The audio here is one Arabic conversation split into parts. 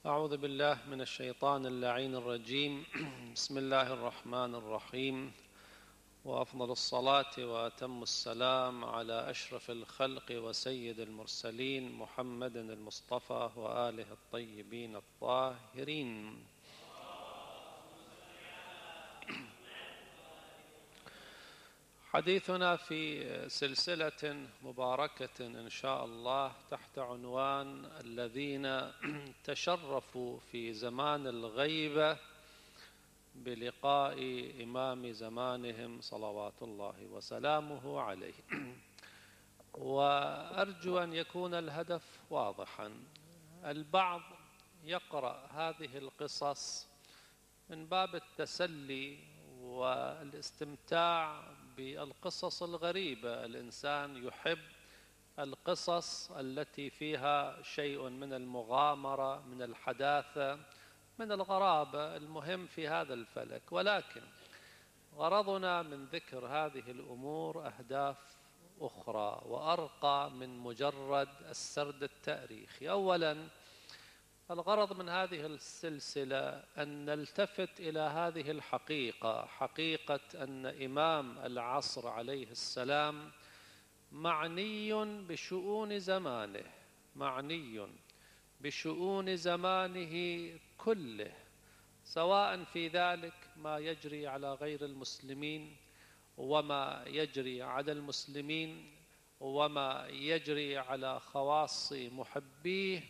أعوذ بالله من الشيطان اللعين الرجيم. بسم الله الرحمن الرحيم، وأفضل الصلاة وأتم السلام على أشرف الخلق وسيد المرسلين محمد المصطفى وآله الطيبين الطاهرين. حديثنا في سلسلة مباركة إن شاء الله تحت عنوان الذين تشرفوا في زمان الغيبة بلقاء إمام زمانهم صلوات الله وسلامه عليه. وأرجو أن يكون الهدف واضحا. البعض يقرأ هذه القصص من باب التسلي والاستمتاع بالقصص الغريبة. الإنسان يحب القصص التي فيها شيء من المغامرة، من الحداثة، من الغرابة، المهم في هذا الفلك. ولكن غرضنا من ذكر هذه الأمور أهداف أخرى وأرقى من مجرد السرد التاريخي. أولا، الغرض من هذه السلسلة أن نلتفت إلى هذه الحقيقة، حقيقة أن إمام العصر عليه السلام معني بشؤون زمانه، معني بشؤون زمانه كله، سواء في ذلك ما يجري على غير المسلمين وما يجري على المسلمين وما يجري على خواص محبيه.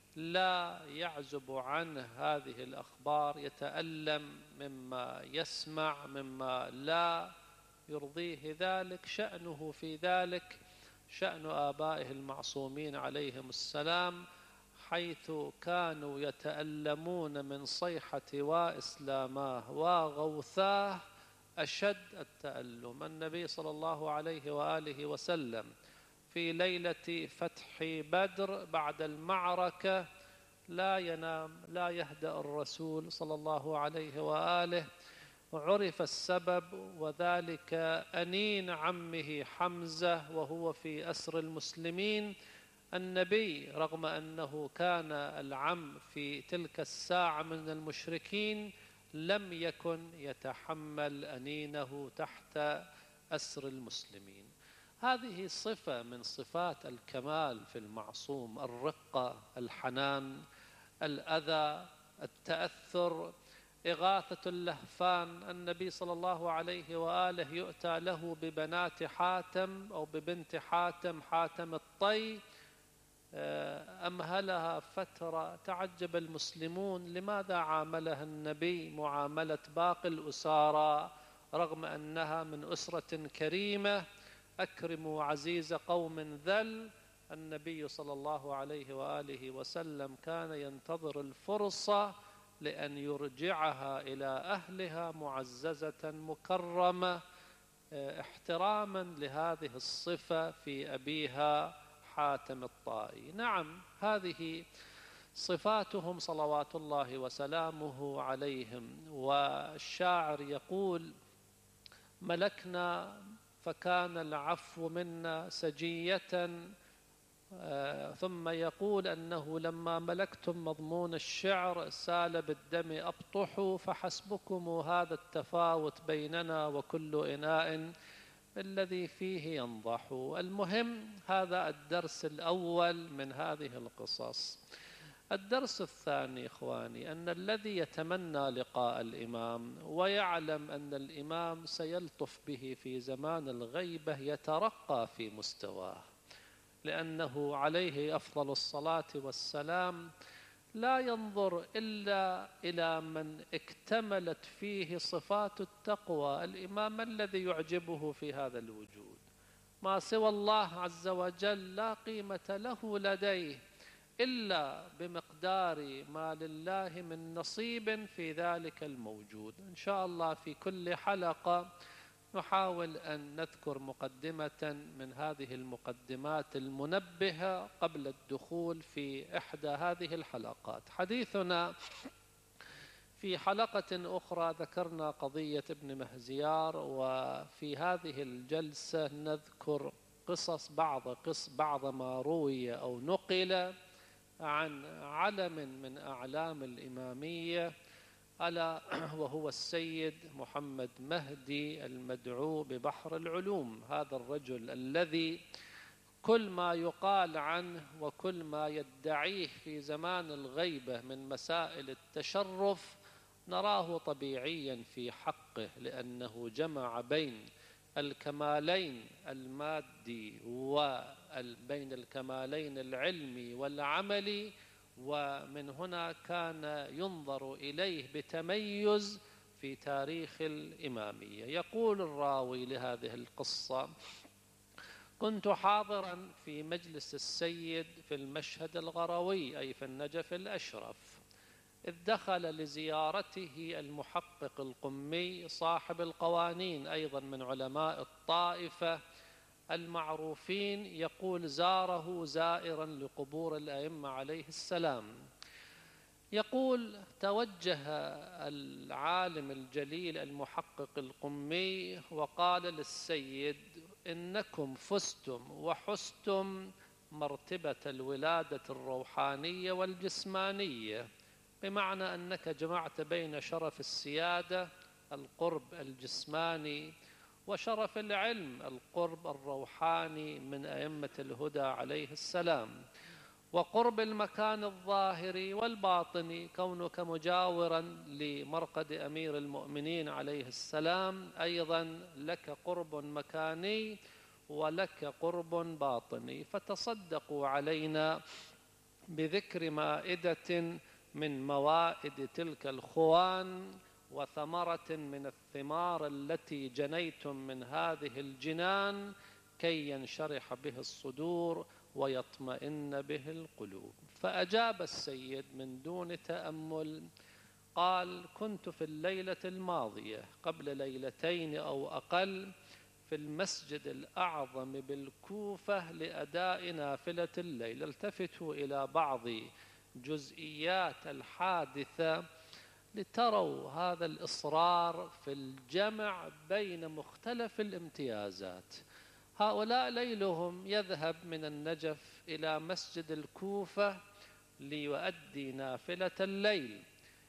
لا يعزب عنه هذه الأخبار، يتألم مما يسمع، مما لا يرضيه ذلك. شأنه في ذلك شأن آبائه المعصومين عليهم السلام، حيث كانوا يتألمون من صيحة وإسلاماه وغوثاه أشد التألم. النبي صلى الله عليه وآله وسلم في ليلة فتح بدر بعد المعركة لا ينام، لا يهدأ الرسول صلى الله عليه وآله. عرف السبب، وذلك أنين عمه حمزة وهو في أسر المسلمين. النبي رغم أنه كان العم في تلك الساعة من المشركين لم يكن يتحمل أنينه تحت أسر المسلمين. هذه صفة من صفات الكمال في المعصوم: الرقة، الحنان، الأذى، التأثر، إغاثة اللهفان. النبي صلى الله عليه وآله يؤتى له ببنات حاتم أو ببنت حاتم، حاتم الطي، أمهلها فترة. تعجب المسلمون لماذا عاملها النبي معاملة باقي الأسارى رغم أنها من أسرة كريمة. أكرموا عزيز قوم ذل. النبي صلى الله عليه وآله وسلم كان ينتظر الفرصة لأن يرجعها إلى أهلها معززة مكرمة، احتراما لهذه الصفة في أبيها حاتم الطائي. نعم، هذه صفاتهم صلوات الله وسلامه عليهم. والشاعر يقول: ملكنا فكان العفو منا سجية. ثم يقول أنه لما ملكتم مضمون الشعر سال بالدم أبطح، فحسبكم هذا التفاوت بيننا وكل إناء الذي فيه ينضح. المهم، هذا الدرس الأول من هذه القصص. الدرس الثاني إخواني، أن الذي يتمنى لقاء الإمام ويعلم أن الإمام سيلطف به في زمان الغيبة يترقى في مستواه، لأنه عليه أفضل الصلاة والسلام لا ينظر إلا إلى من اكتملت فيه صفات التقوى. الإمام الذي يعجبه في هذا الوجود ما سوى الله عز وجل لا قيمة له لديه إلا بمقدار ما لله من نصيب في ذلك الموجود. إن شاء الله في كل حلقة نحاول أن نذكر مقدمة من هذه المقدمات المنبهة قبل الدخول في إحدى هذه الحلقات. حديثنا في حلقة أخرى ذكرنا قضية ابن مهزيار، وفي هذه الجلسة نذكر بعض ما روي أو نقل عن علم من أعلام الإمامية، ألا وهو السيد محمد مهدي المدعو ببحر العلوم. هذا الرجل الذي كل ما يقال عنه وكل ما يدعيه في زمان الغيبة من مسائل التشرف نراه طبيعيا في حقه، لأنه جمع بين الكمالين المادي وبين الكمالين العلمي والعملي، ومن هنا كان ينظر إليه بتميز في تاريخ الإمامية. يقول الراوي لهذه القصة: كنت حاضرا في مجلس السيد في المشهد الغروي، أي في النجف الأشرف، إذ دخل لزيارته المحقق القمي صاحب القوانين، أيضا من علماء الطائفة المعروفين. يقول: زاره زائرا لقبور الأئمة عليه السلام. يقول: توجه العالم الجليل المحقق القمي وقال للسيد: إنكم فزتم وحزتم مرتبة الولادة الروحانية والجسمانية، بمعنى أنك جمعت بين شرف السيادة القرب الجسماني وشرف العلم القرب الروحاني من أئمة الهدى عليه السلام، وقرب المكان الظاهري والباطني، كونك مجاورا لمرقد أمير المؤمنين عليه السلام أيضا لك قرب مكاني ولك قرب باطني. فتصدقوا علينا بذكر مائدة من موائد تلك الخوان وثمرة من الثمار التي جنيتم من هذه الجنان، كي ينشرح به الصدور ويطمئن به القلوب. فأجاب السيد من دون تأمل قال: كنت في الليلة الماضية قبل ليلتين أو أقل في المسجد الأعظم بالكوفة لأداء نافلة الليل. التفتوا إلى بعض جزئيات الحادثة لتروا هذا الإصرار في الجمع بين مختلف الامتيازات. هؤلاء ليلهم يذهب من النجف إلى مسجد الكوفة ليؤدي نافلة الليل،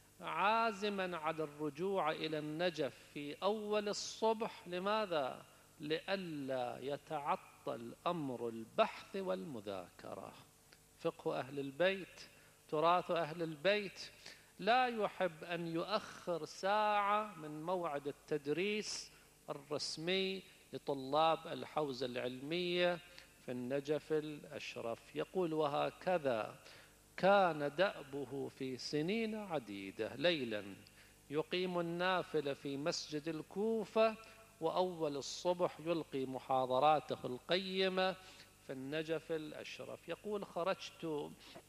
عازما على الرجوع إلى النجف في أول الصبح. لماذا؟ لئلا يتعطل أمر البحث والمذاكرة. فقه أهل البيت، تراث أهل البيت، لا يحب أن يؤخر ساعة من موعد التدريس الرسمي لطلاب الحوزة العلمية في النجف الأشرف. يقول: وهكذا كان دأبه في سنين عديدة، ليلا يقيم النافلة في مسجد الكوفة، وأول الصبح يلقي محاضراته القيمة في النجف الأشرف. يقول: خرجت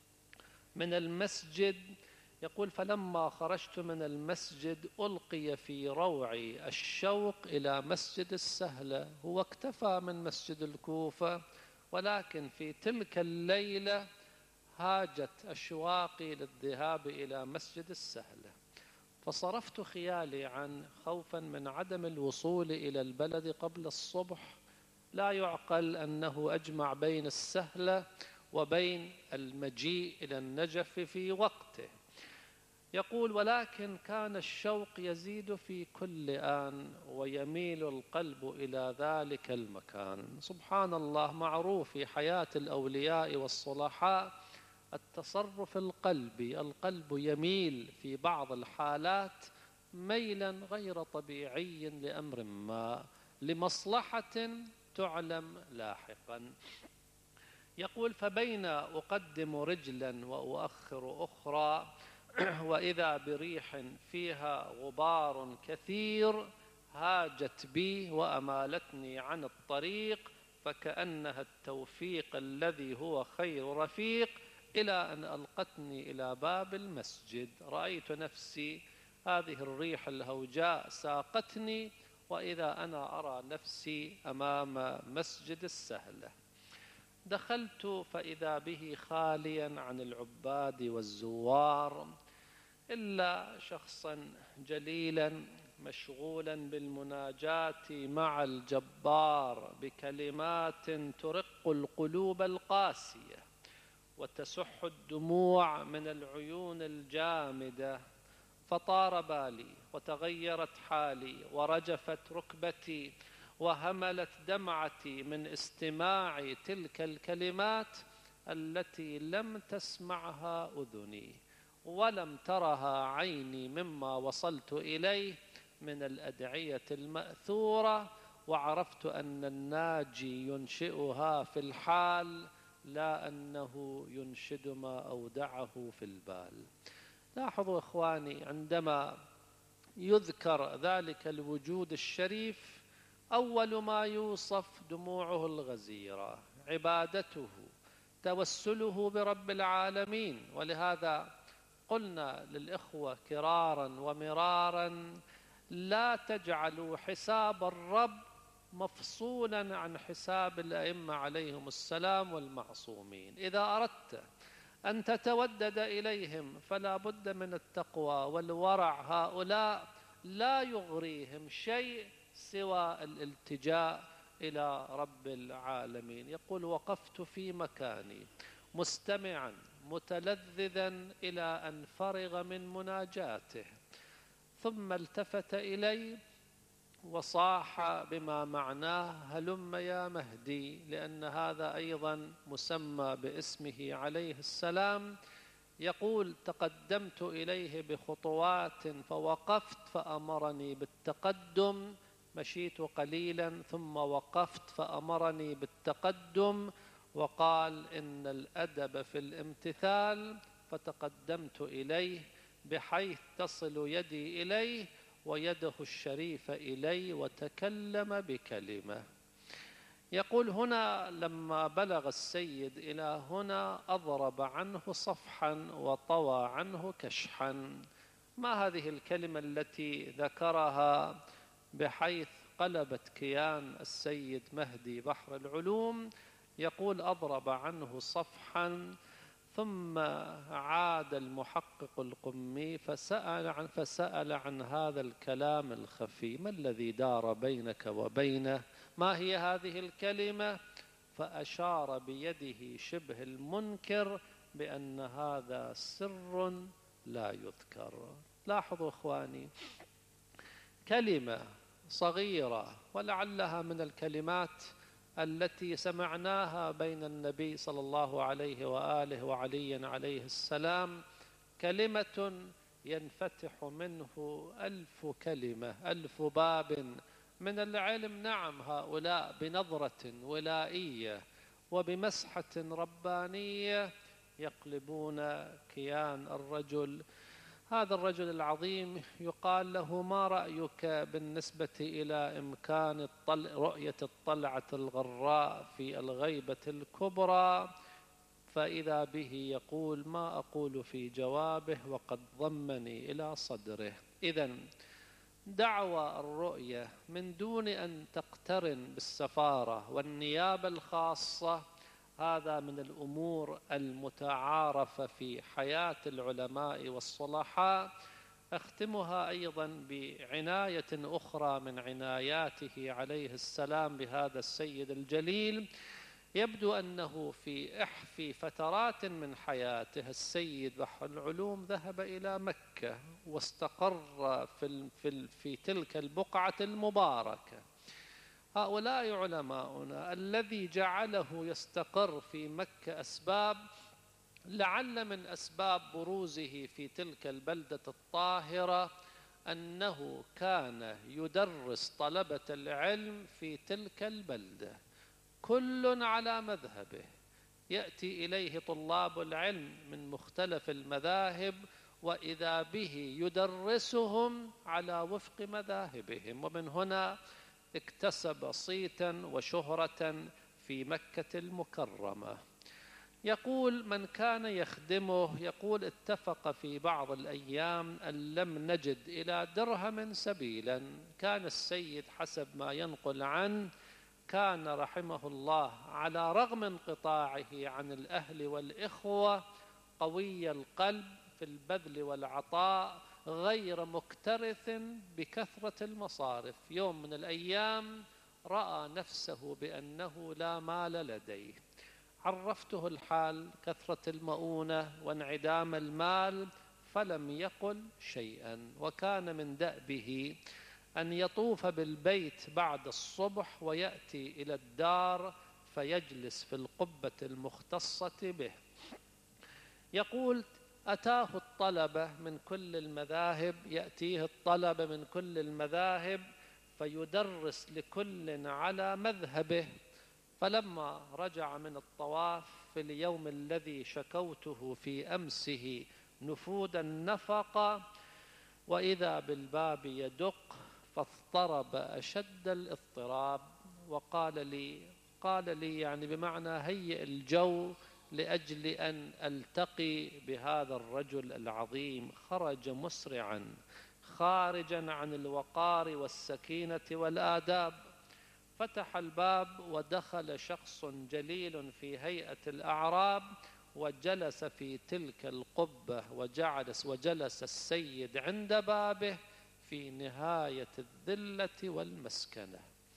من المسجد، يقول: فلما خرجت من المسجد ألقي في روعي الشوق إلى مسجد السهلة. هو اكتفى من مسجد الكوفة، ولكن في تلك الليلة هاجت أشواقي للذهاب إلى مسجد السهلة، فصرفت خيالي عن خوفا من عدم الوصول إلى البلد قبل الصبح. لا يعقل أنه أجمع بين السهلة وبين المجيء إلى النجف في وقته. يقول: ولكن كان الشوق يزيد في كل آن ويميل القلب إلى ذلك المكان. سبحان الله، معروف في حياة الأولياء والصلحاء التصرف القلبي. القلب يميل في بعض الحالات ميلا غير طبيعي لأمر ما، لمصلحة تعلم لاحقا. يقول: فبين أقدم رجلا وأؤخر أخرى وإذا بريح فيها غبار كثير هاجت بي وأمالتني عن الطريق، فكأنها التوفيق الذي هو خير رفيق، إلى أن ألقتني إلى باب المسجد. رأيت نفسي هذه الريح الهوجاء ساقتني، وإذا أنا أرى نفسي أمام مسجد السهلة. دخلت فإذا به خاليا عن العباد والزوار، إلا شخصا جليلا مشغولا بالمناجاة مع الجبار بكلمات ترق القلوب القاسية وتسح الدموع من العيون الجامدة، فطار بالي وتغيرت حالي ورجفت ركبتي وهملت دمعتي من استماع تلك الكلمات التي لم تسمعها أذني ولم ترها عيني مما وصلت إليه من الأدعية المأثورة، وعرفت أن الناجي ينشئها في الحال لا أنه ينشد ما أودعه في البال. لاحظوا إخواني، عندما يذكر ذلك الوجود الشريف أول ما يوصف دموعه الغزيرة، عبادته، توسله برب العالمين. ولهذا قلنا للإخوة كرارا ومرارا: لا تجعلوا حساب الرب مفصولا عن حساب الأئمة عليهم السلام والمعصومين. إذا أردت أن تتودد إليهم فلا بد من التقوى والورع. هؤلاء لا يغريهم شيء سوى الالتجاء إلى رب العالمين. يقول: وقفت في مكاني مستمعا متلذذا إلى أن فرغ من مناجاته، ثم التفت إلي وصاح بما معناه: هلم يا مهدي، لأن هذا أيضا مسمى باسمه عليه السلام. يقول: تقدمت إليه بخطوات فوقفت فأمرني بالتقدم، مشيت قليلا ثم وقفت فأمرني بالتقدم، وقال: إن الأدب في الامتثال، فتقدمت إليه بحيث تصل يدي إليه ويده الشريفة إلي، وتكلم بكلمة. يقول: هنا لما بلغ السيد إلى هنا أضرب عنه صفحا وطوى عنه كشحا. ما هذه الكلمة التي ذكرها بحيث قلبت كيان السيد مهدي بحر العلوم؟ يقول: أضرب عنه صفحا. ثم عاد المحقق القمي فسأل عن هذا الكلام الخفي: ما الذي دار بينك وبينه؟ ما هي هذه الكلمة؟ فأشار بيده شبه المنكر بأن هذا سر لا يذكر. لاحظوا إخواني، كلمة صغيرة ولعلها من الكلمات التي سمعناها بين النبي صلى الله عليه وآله وعلي عليه السلام، كلمة ينفتح منه 1000 كلمة، 1000 باب من العلم. نعم، هؤلاء بنظرة ولائية وبمسحة ربانية يقلبون كيان الرجل. هذا الرجل العظيم يقال له: ما رأيك بالنسبة إلى إمكان رؤية الطلعة الغراء في الغيبة الكبرى؟ فإذا به يقول: ما أقول في جوابه وقد ضمني إلى صدره. إذن دعوى الرؤية من دون أن تقترن بالسفارة والنيابة الخاصة، هذا من الأمور المتعارفة في حياة العلماء والصلحاء. أختمها أيضا بعناية أخرى من عناياته عليه السلام بهذا السيد الجليل. يبدو أنه في فترات من حياته السيد بحر العلوم ذهب إلى مكة واستقر في تلك البقعة المباركة. هؤلاء علماؤنا الذي جعله يستقر في مكة أسباب، لعل من أسباب بروزه في تلك البلدة الطاهرة أنه كان يدرس طلبة العلم في تلك البلدة، كل على مذهبه. يأتي إليه طلاب العلم من مختلف المذاهب وإذا به يدرسهم على وفق مذاهبهم، ومن هنا اكتسب صيتا وشهرة في مكة المكرمة. يقول: من كان يخدمه، يقول: اتفق في بعض الأيام أن لم نجد إلى درهم سبيلا. كان السيد حسب ما ينقل عنه كان رحمه الله على رغم انقطاعه عن الأهل والإخوة قوي القلب في البذل والعطاء، غير مكترث بكثرة المصارف. يوم من الأيام رأى نفسه بأنه لا مال لديه، عرفته الحال، كثرة المؤونة وانعدام المال، فلم يقل شيئا. وكان من دأبه أن يطوف بالبيت بعد الصبح ويأتي إلى الدار فيجلس في القبة المختصة به. يقول: أتاه الطلبة من كل المذاهب، يأتيه الطلبة من كل المذاهب فيدرس لكل على مذهبه. فلما رجع من الطواف في اليوم الذي شكوته في أمسه نفود النفقة، وإذا بالباب يدق، فاضطرب أشد الاضطراب قال لي يعني بمعنى هيئ الجو لأجل أن ألتقي بهذا الرجل العظيم. خرج مسرعا خارجا عن الوقار والسكينة والآداب. فتح الباب ودخل شخص جليل في هيئة الأعراب وجلس في تلك القبة، وجلس السيد عند بابه في نهاية الذلة والمسكنة.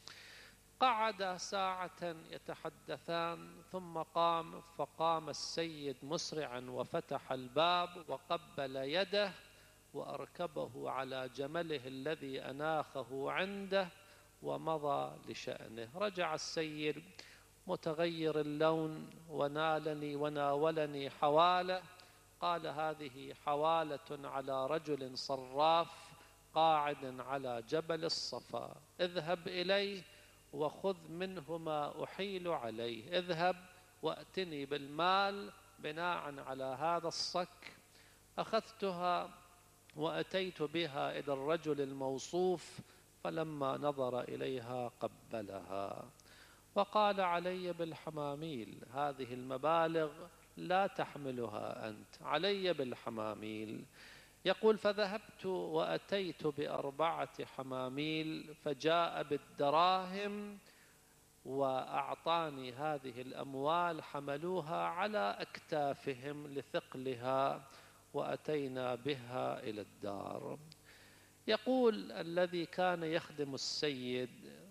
قعد ساعة يتحدثان ثم فقام السيد مسرعا وفتح الباب وقبل يده وأركبه على جمله الذي أناخه عنده ومضى لشأنه. رجع السيد متغير اللون وناولني حوالة. قال: هذه حوالة على رجل صراف قاعد على جبل الصفا، اذهب إليه وخذ منه ما أحيل عليه، اذهب وأتني بالمال بناء على هذا الصك. أخذتها وأتيت بها إلى الرجل الموصوف، فلما نظر إليها قبلها وقال: علي بالحماميل، هذه المبالغ لا تحملها أنت، علي بالحماميل. يقول: فذهبت وأتيت ب4 حماميل، فجاء بالدراهم وأعطاني هذه الأموال، حملوها على أكتافهم لثقلها وأتينا بها إلى الدار. يقول: الذي كان يخدم السيد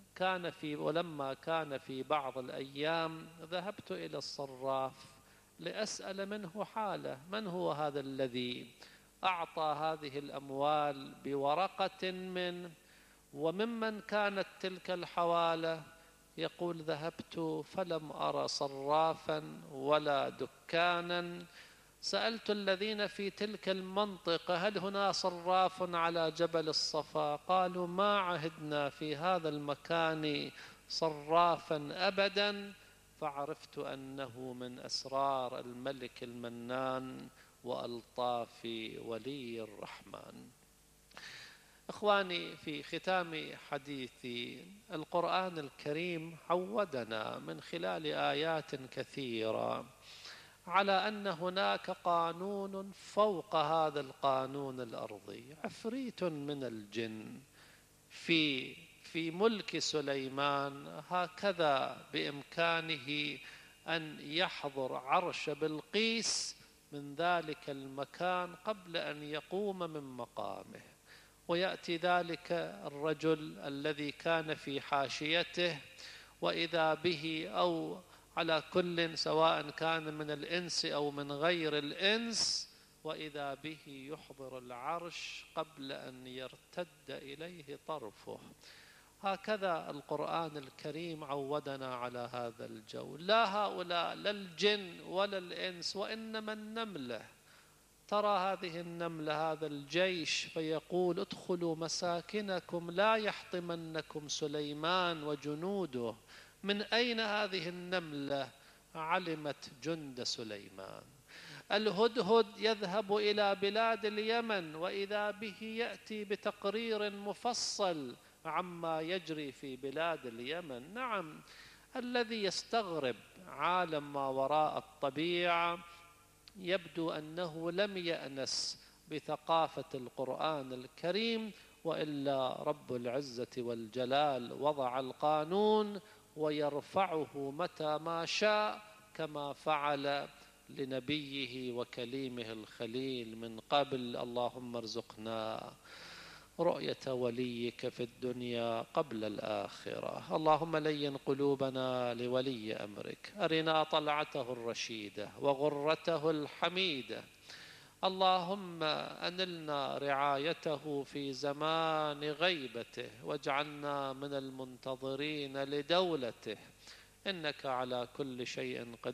ولما كان في بعض الأيام ذهبت إلى الصراف لأسأل منه حاله، من هو هذا الذي أعطى هذه الأموال بورقة منه، وممن كانت تلك الحوالة؟ يقول: ذهبت فلم أرى صرافا ولا دكانا. سألت الذين في تلك المنطقة: هل هنا صراف على جبل الصفا؟ قالوا: ما عهدنا في هذا المكان صرافا أبدا. فعرفت أنه من أسرار الملك المنان وألطاف ولي الرحمن. إخواني، في ختام حديثي، القرآن الكريم عودنا من خلال آيات كثيرة على أن هناك قانون فوق هذا القانون الأرضي. عفريت من الجن في ملك سليمان هكذا بإمكانه أن يحضر عرش بلقيس من ذلك المكان قبل أن يقوم من مقامه، ويأتي ذلك الرجل الذي كان في حاشيته وإذا به، أو على كل سواء كان من الإنس أو من غير الإنس، وإذا به يحضر العرش قبل أن يرتد إليه طرفه. هكذا القرآن الكريم عودنا على هذا الجو. لا هؤلاء، لا الجن ولا الإنس، وإنما النملة. ترى هذه النملة هذا الجيش فيقول: ادخلوا مساكنكم لا يحطمنكم سليمان وجنوده. من أين هذه النملة؟ علمت جند سليمان. الهدهد يذهب إلى بلاد اليمن وإذا به يأتي بتقرير مفصل عما يجري في بلاد اليمن. نعم، الذي يستغرب عالم ما وراء الطبيعة يبدو أنه لم يأنس بثقافة القرآن الكريم، وإلا رب العزة والجلال وضع القانون ويرفعه متى ما شاء، كما فعل لنبيه وكليمه الخليل من قبل. اللهم ارزقنا رؤية وليك في الدنيا قبل الآخرة. اللهم لين قلوبنا لولي أمرك، أرنا طلعته الرشيدة وغرته الحميدة. اللهم أنلنا رعايته في زمان غيبته، واجعلنا من المنتظرين لدولته، إنك على كل شيء قدير.